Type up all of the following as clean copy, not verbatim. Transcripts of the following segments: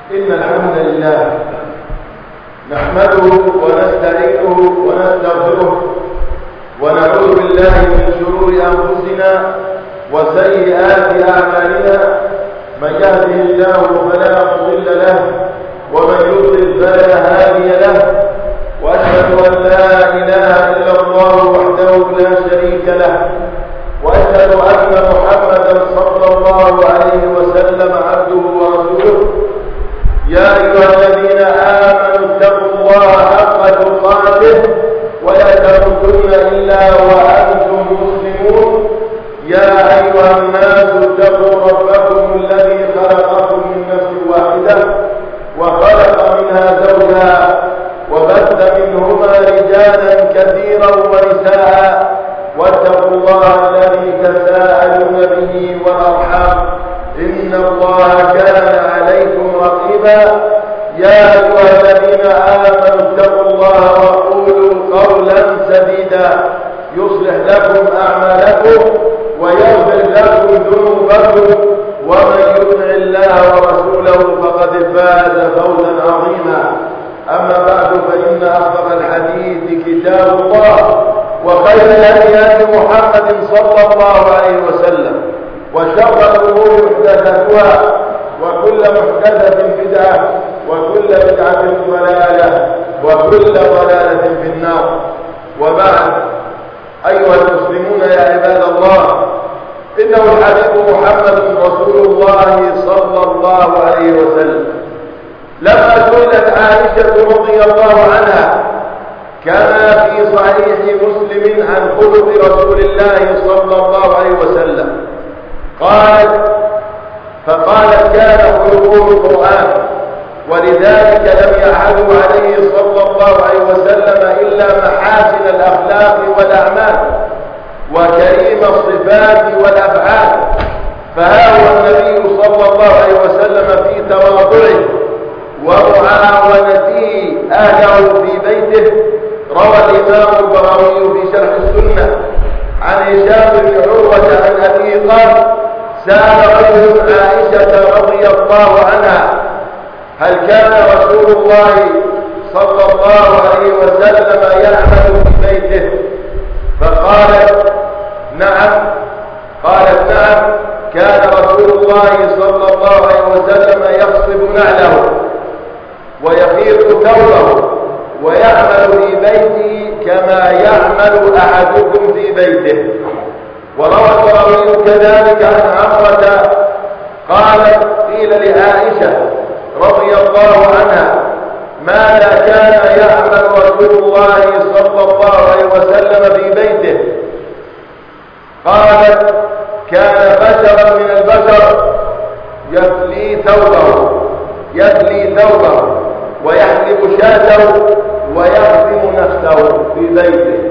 إن الحمد لله نحمده ونستعينه ونستغفره ونعوذ بالله من شرور أنفسنا وسيئات أعمالنا. من يهده الله فلا مضل له ومن يضلل فلا هادي له، وأشهد أن لا إله إلا الله وحده لا شريك له، وأشهد أن محمدا صلى الله عليه وسلم عبده ورسوله. يا أيها الذين آمنوا اتقوا الله حق تقاته ولا تموتن إلا وأنتم مسلمون. يا أيها الناس اتقوا ربكم الذي خلقكم من نفس واحدة وخلق منها زوجها وبث منهما رجالا كثيرا ونساء، واتقوا الله الذي تساءلون به والأرحام إن الله كان عليكم رقيبا. يا أيها الذين آمنوا اتقوا الله وقولوا قولا سديدا يصلح لكم أعمالكم ويغفر لكم ذنوبكم، ومن يطع الله ورسوله فقد فاز فوزا عظيما. أما بعد، فإن أصدق الحديث كتاب الله، وخير الهدي محمد صلى الله عليه وسلم، وشر الأمور محدثاتها، وكل محدثة بدعة، وكل بدعة ضلالة، وكل ضلالة في النار. وبعد، أيها المسلمون يا عباد الله، إنه الحبيب محمد رسول الله صلى الله عليه وسلم لما سئلت عائشة رضي الله عنها كما في صحيح مسلم عن خلق رسول الله صلى الله عليه وسلم، فقالت كان خلقه القرآن، ولذلك لم يعهدوا عليه صلى الله عليه وسلم إلا محاسن الأخلاق والأعمال وكريم الصفات والأفعال. فها هو النبي صلى الله عليه وسلم في تواضعه ومعاونته أهله في بيته. روى الإمام البغوي في شرح السنة عن هشام بن عروة عن أبيه قال: سأل رجل عائشة رضي الله عنها: هل كان رسول الله صلى الله عليه وسلم يعمل في بيته؟ فقالت: نعم. قالت: نعم، كان رسول الله صلى الله عليه وسلم يخصب نعله ويخيط ثوبه ويعمل في بيته كما يعمل أحدكم في بيته. وروى البخاري كذلك عن عمرة قالت: قيل لعائشة رضي الله عنها: ماذا كان يعمل رسول الله صلى الله عليه وسلم في بيته؟ قالت: كان بشرا من البشر يفلي ثوبه ويحلب شاته ويخدم نفسه في بيته.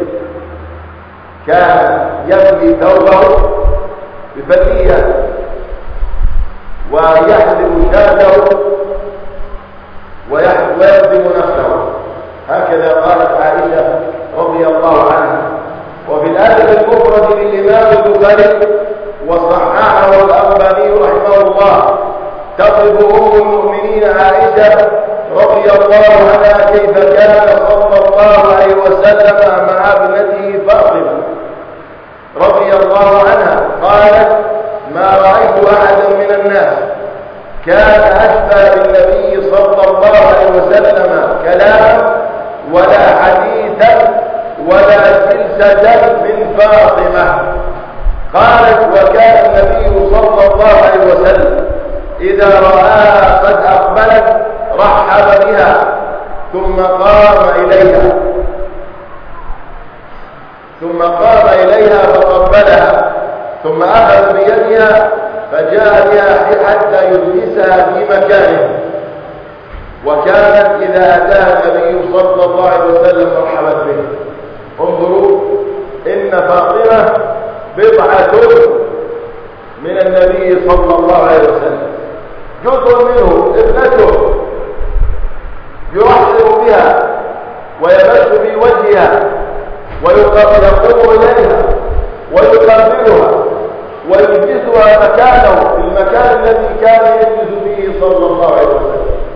كان يفلي ثوبه بفتية ويحلب شاته ويخدم نفسه. هكذا قالت عائشة رضي الله عنها. وفي الأدب المفرد للإمام البخاري وصححه الألباني رحمه الله تصف أم المؤمنين عائشة رضي الله عنها كيف كان صلى الله عليه وسلم مع ابنته فاطمة رضي الله عنها. قالت: ما رأيت أحدا من الناس كان أشبه بالنبي صلى الله عليه وسلم كلاما ولا حديثا ولا جلسة من فاطمة. قالت: وكان النبي صلى الله عليه وسلم إذا رآها قد أقبلت رحب بها ثم قام إليها فقبلها، ثم أخذ بيدها فجاء بها حتى يجلسها في مكانه. وكانت إذا أتاها النبي صلى الله عليه وسلم مرحبت به. انظروا، إن فاطمة بضعة من النبي صلى الله عليه وسلم، جزء منه ابنته يرحب بها ويبش في وجهها ويقوم إليها ويقبلها ويجلسها مكانه في المكان الذي كان يجلس فيه صلى الله عليه وسلم.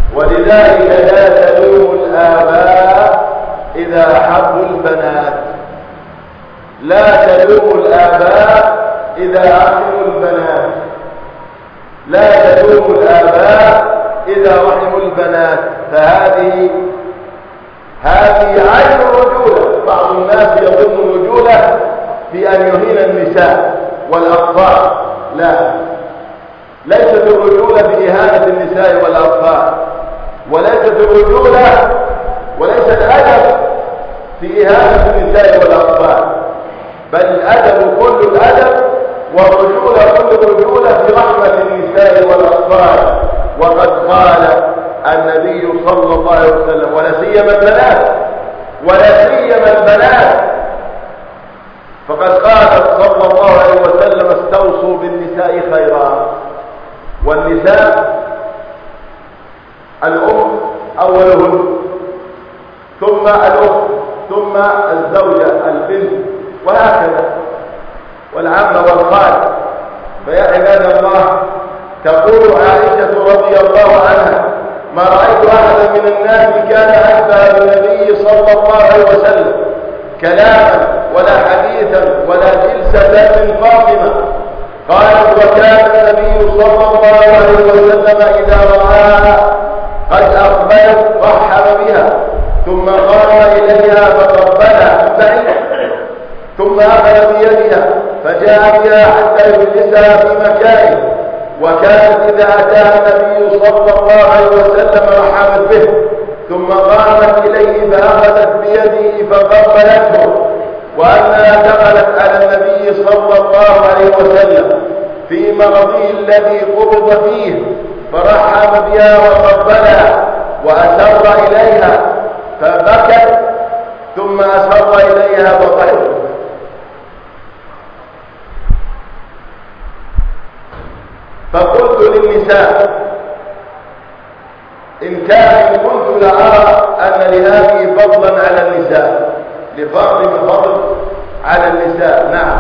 ولذلك لا تلوموا الآباء إذا حبوا البنات، لا تلوموا الآباء إذا أحبوا البنات، لا تلوموا الآباء إذا رحموا البنات. فهذه عين الرجولة. بعض الناس يظن الرجولة في أن يهين النساء والأطفال. لا، ليست الرجولة بإهانة النساء والأطفال، وليست الرجولة وليس الأدب في إهانة النساء والأطفال، بل الأدب كل الأدب والرجولة كل الرجولة في رحمة النساء والأطفال. وقد قال النبي صلى الله عليه وسلم: ولا سيما البنات، ولا سيما البنات. فقد قال صلى الله عليه وسلم: استوصوا بالنساء خيرا. والنساء الأم أولهن، ثم الأخت، ثم الزوجة، البنت، وهكذا، والعمة والخال. فيا عباد الله، تقول عائشة رضي الله عنها: ما رأيت أحدا من الناس كان أشبه بالنبي صلى الله عليه وسلم كلاما ولا حديثا ولا جلسة من فاطمة. قالت: وكان النبي صلى الله عليه وسلم إذا رآها قد أقبلت رحب بها، ثم قام إليها فقبلها ثم أخذ بيدها فجاء بها حتى يجلسها في مكانه. وكانت إذا أتاها النبي صلى الله عليه وسلم رحبت به، ثم قامت إليه فأخذت بيده فقبلته. وأنها دخلت على النبي صلى الله عليه وسلم في مرضه الذي قبض فيه فرحب بها وقبلها وأسر إليها فبكت، ثم أسر إليها وضحكت. فقلت للنساء: إن كنت لأرى أن لهذه فضلا على النساء، لفاطمة فضل على النساء، نعم،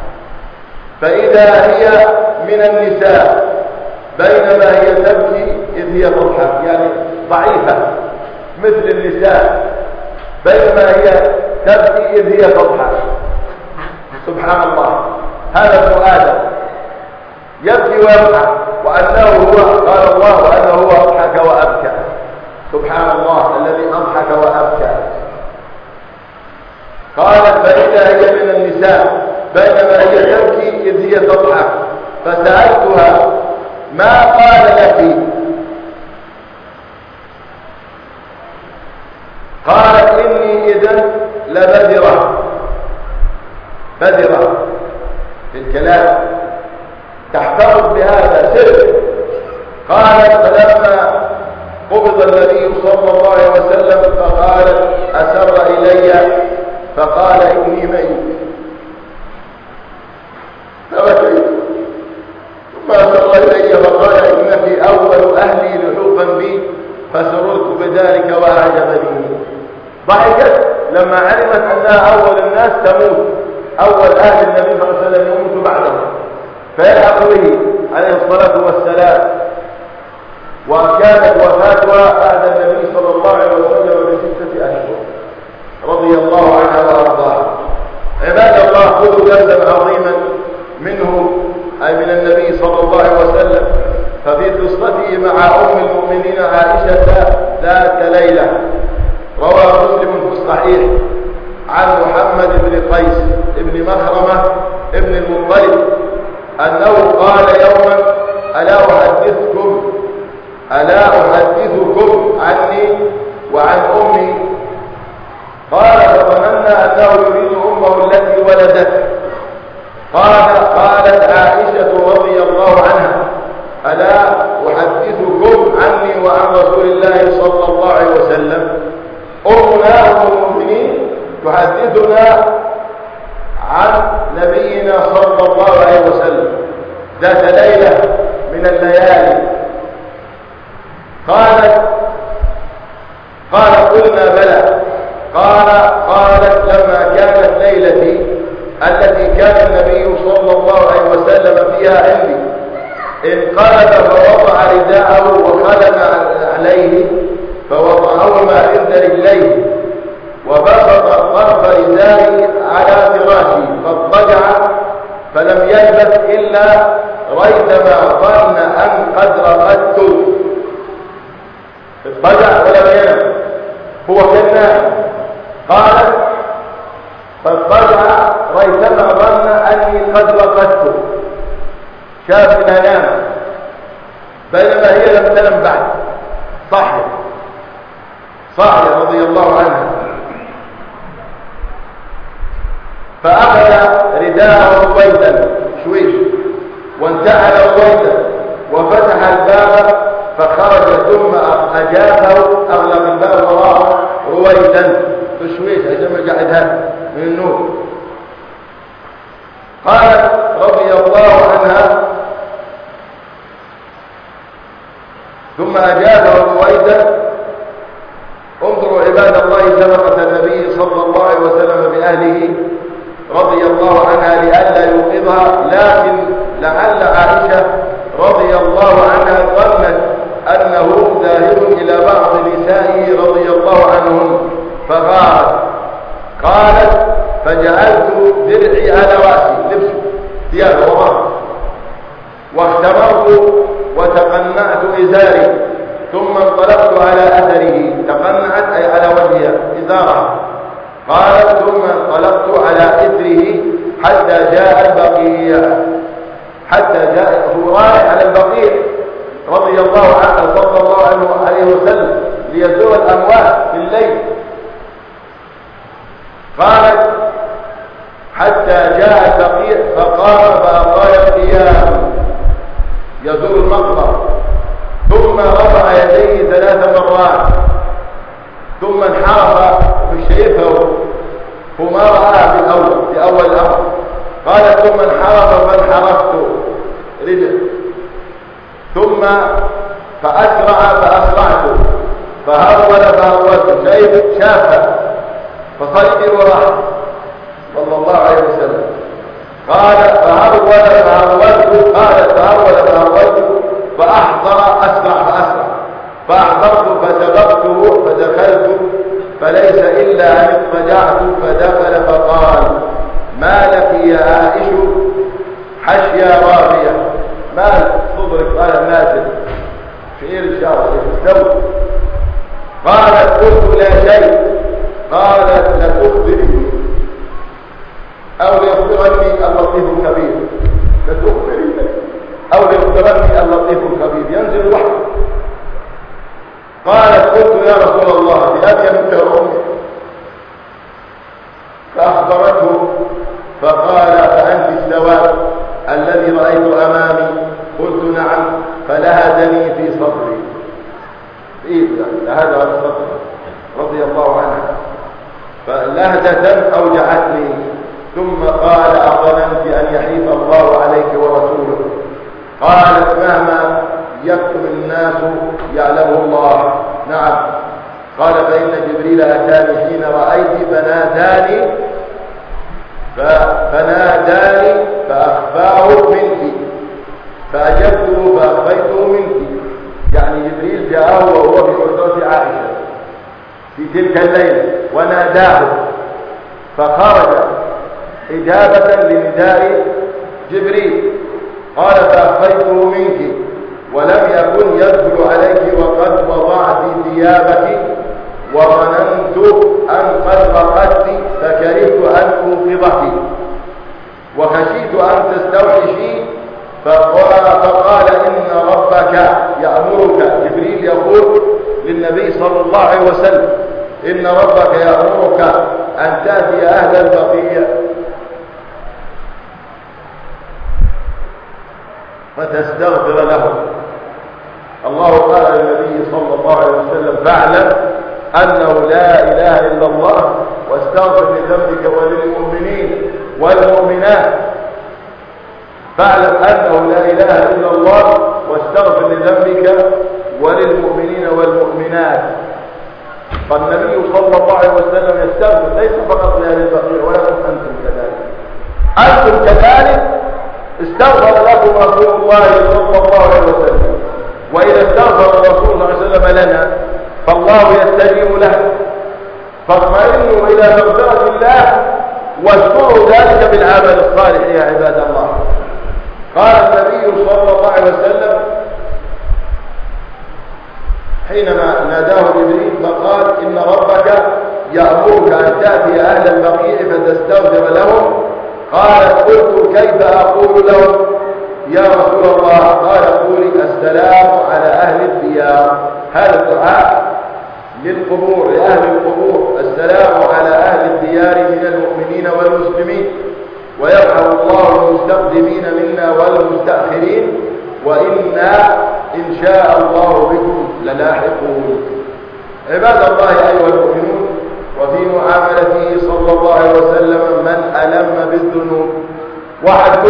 فإذا هي من النساء بينما هي تبكي إذ هي تضحك، يعني ضعيفة مثل النساء، بينما هي تبكي إذ هي تضحك. سبحان الله، هذا ابن آدم يبكي ويضحك، وأنه هو، قال الله وأنه هو أضحك وأبكى. سبحان الله الذي أضحك وأبكى. قالت: فإذا هي من النساء بينما هي تبكي إذ هي تضحك. فسألتها: ما قال لك؟ قالت: إني إذن لبذرة، بذرة في الكلام، تحتفظ بهذا سر. قالت: فلما قبض النبي صلى الله عليه وسلم فقالت: أسر إلي فقال: إني ميت. فبكيت، ثم أسر إلي فقال: إنك أول أهلي لحوقا بي، فسررت بذلك وأعجبني. ضحكت لما علمت أنها أول الناس تموت، أول أهل النبي صلى الله عليه وسلم يموت بعده، فيلحق به عليه الصلاة والسلام. وكانت وفاتها بعد النبي صلى الله عليه وسلم ب6 أشهر، رضي الله عنها وأرضاها. عباد الله، خذوا درسا عظيما منه، أي من النبي صلى الله عليه وسلم. ففي قصته مع أم المؤمنين عائشة ذات ليلة، روى مسلم في الصحيح عن محمد بن قيس بن مخرمة بن المطلب أنه قال يوما: ألا أحدثكم عني وعن أمي؟ قال: فظننا أنه يريد أمه التي ولدته. قالت عائشة رضي الله عنها: ألا أحدثكم عني وعن رسول الله صلى الله عليه وسلم؟ أمنا أم المؤمنين تحدثنا عن نبينا صلى الله عليه وسلم ذات ليلة من الليالي. قالت: قلنا بلى. قالت: لما كانت ليلتي التي كان النبي صلى الله عليه وسلم فيها عندي، انقلب فوضع رداءه وخلم عليه وأول ما عند رجليه وبسط طرف إزاره على فراشه فاضطجع فلم يلبث إلا ريثما ظن أن قد رقدت. اضطجع ولم ينم، هو كان نائم. قال فاضطجع ريثما ظن أني قد رقدت، شاف انها نام بينما هي لم تنم بعد. صحي رضي الله عنها، فأخذ رداءه رويدا شويش وانتعل رويدا وفتح الباب فخرج ثم أجابه أغلق الباب وراءه رويدا شويش عشان قعدها من النور. قالت رضي الله عنها ثم أجابه رويدا. انظروا عباد الله سبقة النبي صلى الله عليه وسلم بأهله رضي الله عنها لئلا يوقظها، لكن لعل عائشة رضي الله عنها ظنت أنه ذاهب إلى بعض نسائه رضي الله عنهم فغارت. قالت فجعلت درعي على رأسي، لبسه ثيابه وراء، واختمرت وتقنعت إزاري ثم انطلقت على أثره. تقنعت أي على وجهها إزارها. قالت ثم انطلقت على إثره حتى جاء البقيع، حتى جاء هو رايح على البقيع رضي الله عنه صلى الله عليه وسلم ليزور الأموات في الليل. قالت حتى جاء البقيع فقام فأطال القيام يزور المقبرة، ثم رفع يديه 3 مرات ثم انحرف بشيفه وما رآه في أول الأمر. قالت ثم انحرف فانحرفت رجل ثم فأسرع فأسرعت فهرول فهرولت، شافه فصدر وراح صلى الله عليه وسلم. قال فهرول فهرولت، قالت فهرول فهرولت فأحضر أسرع فأحضرت فسبقته فدخلت فليس إلا أن اضطجعت فدخل فقال ما لك يا عائش حشيا رابية، ما صدرك؟ قال نازل شعير إن شاء الله يستوي. قالت قلت لا شيء. قالت لتخبرني أو ليخبرني اللطيف الخبير، لتخبرني أو ليخبرني اللطيف الخبير ينزل الوحي. قالت قلت يا رسول الله بأبي منك وأمي، فأخبرته فقال فأنت السواد الذي رأيت أمامي. قلت نعم. فلهدني في صدري، لهدها في صدري رضي الله عنها، فلهدة أوجعتني. ثم قال أظننت أن يحيف الله عليك ورسوله؟ قالت مهما يكتم الناس يعلمه الله. نعم. قال فإن جبريل أتاني حين رأيت فناداني فأخفاه منك فأجبته فأخفيته منك. يعني جبريل جاءه وهو في حجرة عائشة في تلك الليلة وناداه فخرج إجابة لنداء جبريل. قال فأخفيته منك ولم يكن يدخل عليك وقد وضعت ثيابك وظننت أن قد رقدت فكرهت أن أوقظك وخشيت أن تستوحشي. فقال إن ربك يأمرك، جبريل يقول للنبي صلى الله عليه وسلم إن ربك يأمرك أن تأتي أهل البقيع فتستغفر لهم. الله قال للنبي صلى الله عليه وسلم فاعلم أنه لا إله إلا الله واستغفر لذنبك وللمؤمنين والمؤمنات. فاعلم أنه لا إله إلا الله واستغفر لذنبك وللمؤمنين والمؤمنات. فالنبي صلى الله عليه وسلم يستغفر ليس فقط لأهل البقيع ولكم أنتم كذلك. أنتم كذلك استغفر لكم رسول الله صلى الله عليه وسلم، وإذا استغفر الرسول صلى الله عليه وسلم لنا فالله يستجيب له. فاطمئنوا إلى مغفرة الله واذكروا ذلك بالعمل الصالح يا عباد الله. قال النبي صلى الله عليه وسلم حينما ناداه جبريل فقال إن ربك يأمرك أن تأتي أهل البقيع فتستغفر لهم. قال قلت كيف أقول لهم يا رسول الله؟ قال قولي السلام على أهل الديار. هذا الدعاء للقبور لأهل القبور، السلام على أهل الديار من المؤمنين والمسلمين، ويرحم الله المستقدمين منا والمستأخرين، وإنا إن شاء الله بكم للاحقون. عباد الله أيها المؤمنون، وفي معاملته صلى الله عليه وسلم من ألم بالذنوب. واحد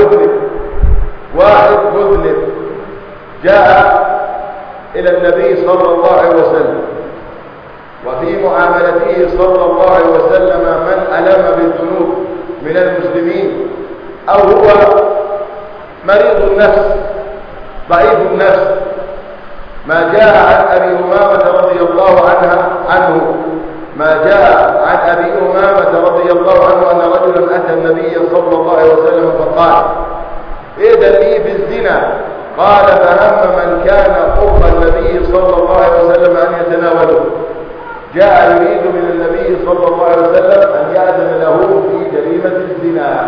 مذنب جاء إلى النبي صلى الله عليه وسلم، وفي معاملته صلى الله عليه وسلم من ألم بالذنوب من المسلمين، أو هو مريض النفس ضعيف النفس. ما جاء عن أبي أمامة رضي الله عنه ما جاء عن أبي أمامة رضي الله عنه أن رجلا أتى النبي صلى الله عليه وسلم فقال إذن لي في الزنا. قال فهم من كان قرب النبي صلى الله عليه وسلم أن يتناوله. جاء يريد من النبي صلى الله عليه وسلم أن يأذن له في جريمة الزنا،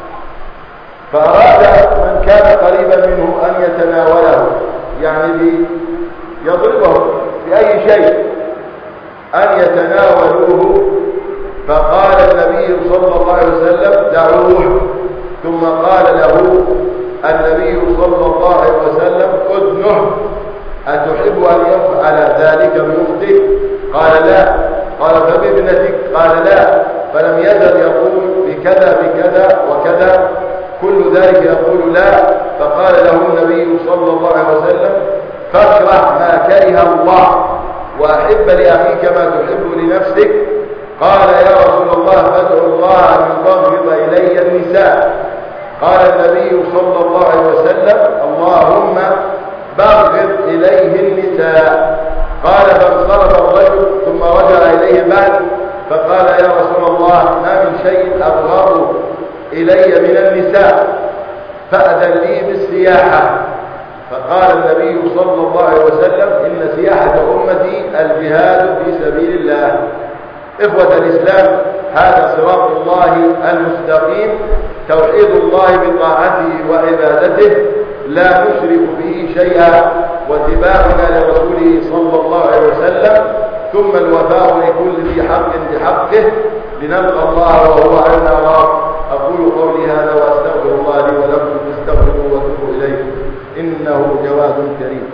فأراد من كان قريبا منه أن يتناوله، يعني يضربه بأي شيء، أن يتناولوه. فقال النبي صلى الله عليه وسلم دعوه. ثم قال له النبي صلى الله عليه وسلم أذنه، أتحب أن يفعل ذلك بأختك؟ قال لا. قال فبابنتك؟ قال لا. فلم يزل يقول بكذا بكذا وكذا، كل ذلك يقول لا. فقال له النبي صلى الله عليه وسلم فاكره ما كره الله وأحب لأخيك ما تحب لنفسك. قال يا رسول الله فادعو الله أن يبغض إلي النساء. قال النبي صلى الله عليه وسلم اللهم بغض إليه النساء. قال فانصرف الرجل ثم رجع إليه بعد فقال يا رسول الله ما من شيء أبغض إلي من النساء فأذن لي بالسياحة. فقال النبي صلى الله عليه وسلم إن سياحة أمتي الجهاد في سبيل الله. إخوة الإسلام، هذا صراط الله المستقيم، توحيد الله بطاعته وعبادته لا نشرك به شيئا، واتباعنا لرسوله صلى الله عليه وسلم، ثم الوفاء لكل ذي حق بحقه لنلقى الله وهو عنا راض. أقول قولي هذا وأستغفر الله لي ولكم فاستغفروه وتوبوا إليه إنه جواد كريم.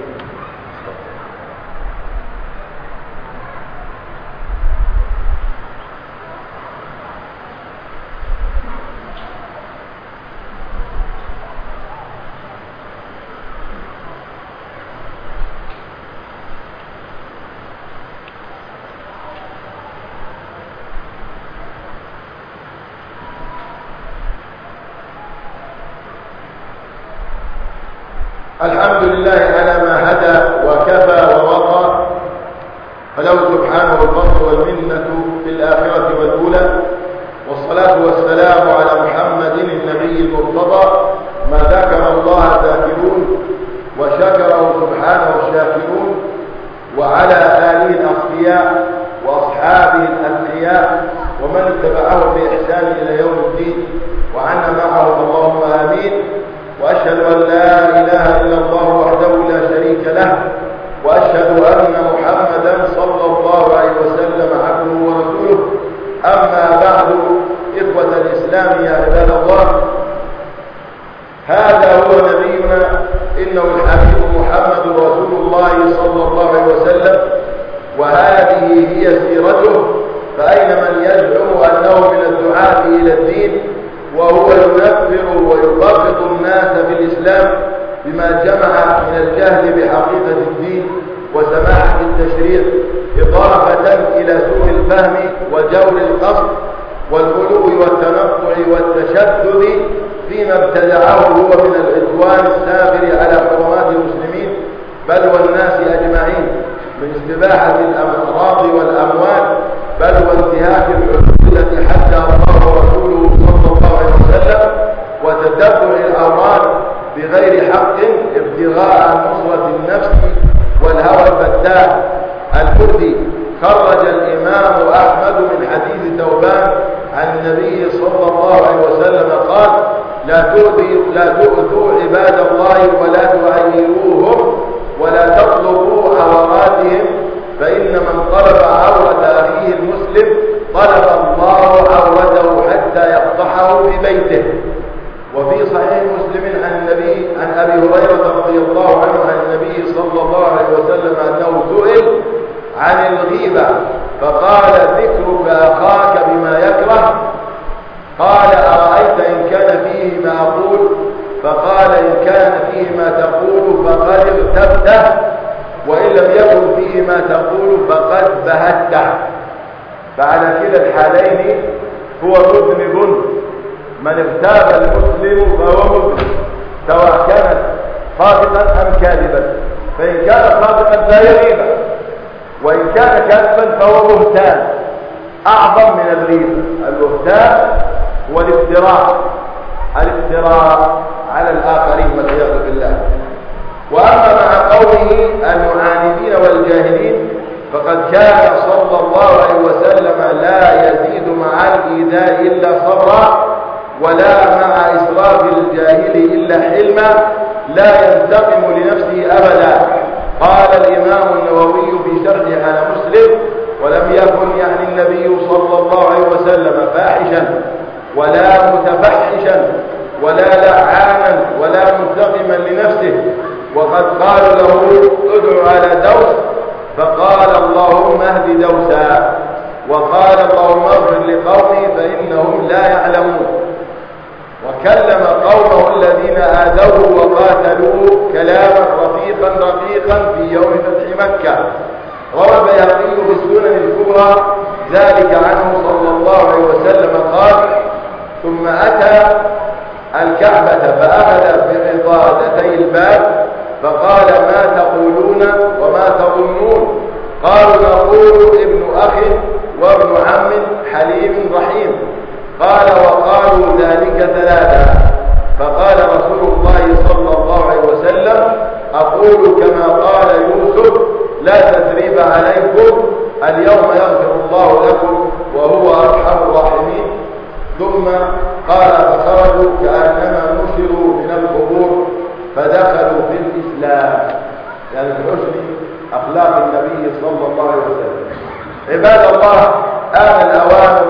الحمد لله على ما هدى وكفى ووقى، فله سبحانه الفضل والمنة في الآخرة والأولى، والصلاة والسلام على محمد النبي المرتضى. ما ذكر الله ذاكرون وشكره سبحانه الشاكرون، وعلى آله الأصفياء وأصحابه الأنبياء ومن اتبعه بإحسان إلى يوم الدين، وعنا معهم اللهم آمين. وأشهد أن لا إله إلا الله وحده لا شريك له، وأشهد أن محمدا صلى الله عليه وسلم عبده ورسوله. أما بعد، إخوة الإسلام يا عباد الله، هذا هو نبينا، إنه الحبيب محمد رسول الله صلى الله عليه وسلم، وهذه هي سيرته. فأين من يزعم أنه من الدعاة إلى الدين وهو ينفر ويبغض الناس بالإسلام بما جمع من الجهل بحقيقة الدين وسماحة التشريع، إضافة إلى سوء الفهم وجور القصد والغلو والتنطع والتشدد فيما ابتدعه هو من العدوان السافر على حرمات المسلمين بل والناس أجمعين، من استباحة الأمراض والأموال، بل وانتهاك الحدود التي حدها الله ورسوله صلى الله عليه وسلم، وتتبع الأموال بغير حق ابتغاء نصرة النفس والهوى الفتاح الكردي. خرج الإمام أحمد من حديث ثوبان عن النبي صلى الله عليه وسلم قال: لا تؤذوا عباد الله ولا تعيروهم ولا تطلبوا عوراتهم، فإن من طلب عورة أخيه المسلم طلب الله عورته حتى يقطعه في بيته. وفي صحيح مسلم عن أبي هريرة رضي الله عنه عن النبي صلى الله عليه وسلم أنه سئل عن الغيبة فقال: ذكرك أخاك بما يكره. قال: أرأيت إن كان فيه ما أقول؟ فقال: إن كان فيه ما تقول فقد اغتبته، وإن لم يكن فيه ما تقول فقد بهته. فعلى كلا الحالين هو مذنب. من اغتاب المسلم فهو مذنب، سواء كانت صادقا أم كاذبا. فإن كان صادقا فهي غيبة، وإن كان كاذبا فهو بهتان أعظم من الغيبة. البهتان هو الافتراء على الآخرين والعياذ بالله. وأما مع قوله المعاندين والجاهلين فقد كان صلى الله عليه وسلم لا يزيد مع الإيذاء إلا صبرا، ولا مع إسراف الجاهل إلا حلما، لا ينتقم لنفسه أبدا. قال الإمام النووي في شرحه على مسلم: ولم يكن يعني النبي صلى الله عليه وسلم فاحشا ولا متفحشا ولا لعانا ولا منتقما لنفسه. وقد قالوا له: ادع على دوس، فقال: اللهم اهد دوسا. وقال: اللهم اغفر لقومي فإنهم لا يعلمون. وكلم قومه الذين آذوه وقاتلوه كلاما رقيقا في يوم فتح مكة. روى البيهقي في السنن الكبرى ذلك عنه صلى الله عليه وسلم قال: ثم أتى الكعبة فأخذ بقضادتي الباب فقال: ما تقولون وما تظنون؟ قالوا: نقول ابن أخ وابن عم حليم رحيم. قال: وقالوا ذلك ثلاثة. فقال رسول الله صلى الله عليه وسلم: أقول كما قال يوسف: لا تثريب عليكم، اليوم يغفر الله لكم وهو أرحم الراحمين. ثم قال: فخرجوا كأنما نشروا من القبور فدخلوا في الإسلام. يعني بحسن أخلاق النبي صلى الله عليه وسلم. عباد الله، آن الأوان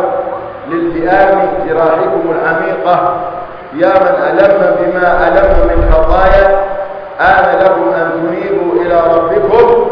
لالتئام جراحكم العميقة. يا من ألم بما ألم من خطايا، آن لكم أن تنيبوا إلى ربكم،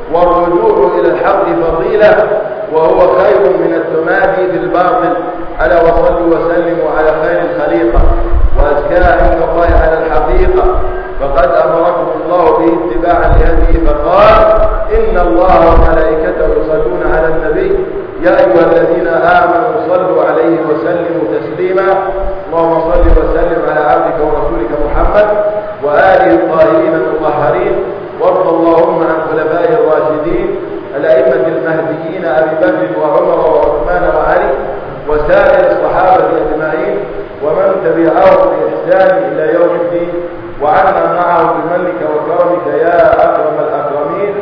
والرجوع إلى الحق فضيلة، وهو خير من التمادي بالباطل. ألا وصلوا وسلموا على خير الخليقة وأزكاها عند الله على الحقيقة. فقد أمركم الله به اتباعا لهديه فقال: إن الله وملائكته يصلون على النبي يا أيها الذين آمنوا صلوا عليه وسلموا تسليما. اللهم صل وسلم على عبدك ورسولك محمد وآله الطاهرين المطهرين. وارض اللهم عن خلفائه الراشدين الأئمة المهديين أبي بكر وعمر وعثمان وعلي وسائر الصحابة أجمعين ومن تبعهم بإحسان إلى يوم الدين، وعنا معهم بمنك وكرمك يا أكرم الأكرمين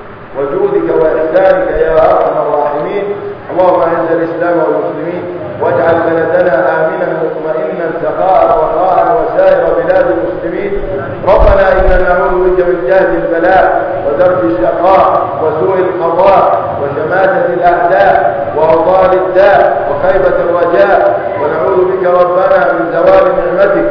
وجودك وإحسانك يا أرحم الراحمين. اللهم أعز الإسلام والمسلمين، واجعل بلدنا آمنا مطمئنا سخاء رخاء وسائر بلاد المسلمين. ربنا إننا نعوذ بك من جهد البلاء ودرك الشقاء وسوء القضاء وشماتة الأعداء وأوطال الداء وخيبة الرجاء، ونعوذ بك ربنا من زوال نعمتك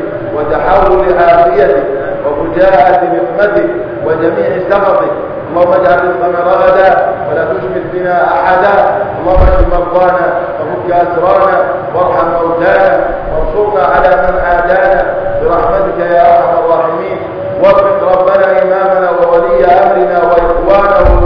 وتحول عافيتك وفجاءة نقمتك وجميع سخطك. اللهم اجعل رزقنا رغدا ولا تشمت بنا أحدا. اللهم اشف مرضانا وفك أسرانا وارحم موتانا وانصرنا على من عادانا برحمتك يا أرحم الراحمين. وفق ربنا إمامنا وولي أمرنا وإخوانه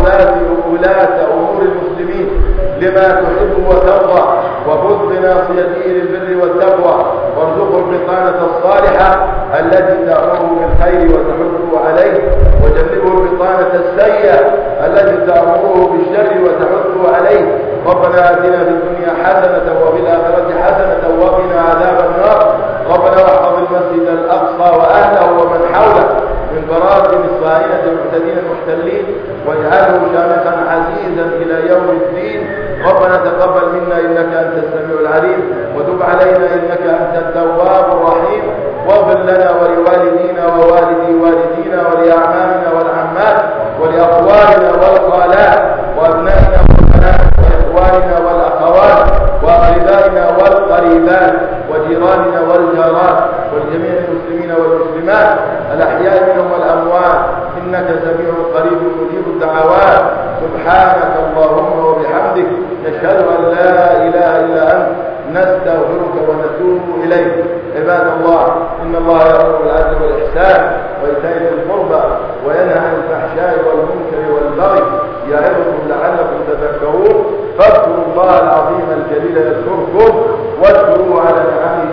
ولاة أمور المسلمين لما تحب وترضى، وخذ بناصيته للبر والتقوى، وارزقه البطانة الصالحة التي تأمره بالخير وتحب تحثه عليه، وجنبه البطانة السيئة التي تأمره بالشر وتحثه عليه. ربنا آتنا في الدنيا حسنة وفي الآخرة حسنة وقنا عذاب النار. ربنا واحفظ المسجد الأقصى وأهله ومن حوله من براثن الصائنة المعتدين المحتلين، واجعله شامخا عزيزا إلى يوم الدين. ربنا تقبل منا إنك أنت السميع العليم، وتب علينا إنك أنت التواب الرحيم، واغفر لنا ولوالدينا ووالدي والدينا ولأعمامنا والعمات ولأخواننا والخالات وأبنائنا والبنات وإخواننا والأخوات وأقربائنا والقريبات وجيراننا والجارات والجميع المسلمين والمسلمات الأحياء منهم والأموات، إنك سميع قريب مجيب الدعوات. سبحانك اللهم وبحمدك، نشهد أن لا إله إلا أنت، نستغفرك ونتوب إليك. عباد الله، إن الله يأمر بالعدل والإحسان وإيتاء ذي القربى وينهى عن الفحشاء والمنكر والبغي يعظكم لعلكم تذكرون. فاذكروا الله العظيم الجليل يذكركم، واشكروه على نعمه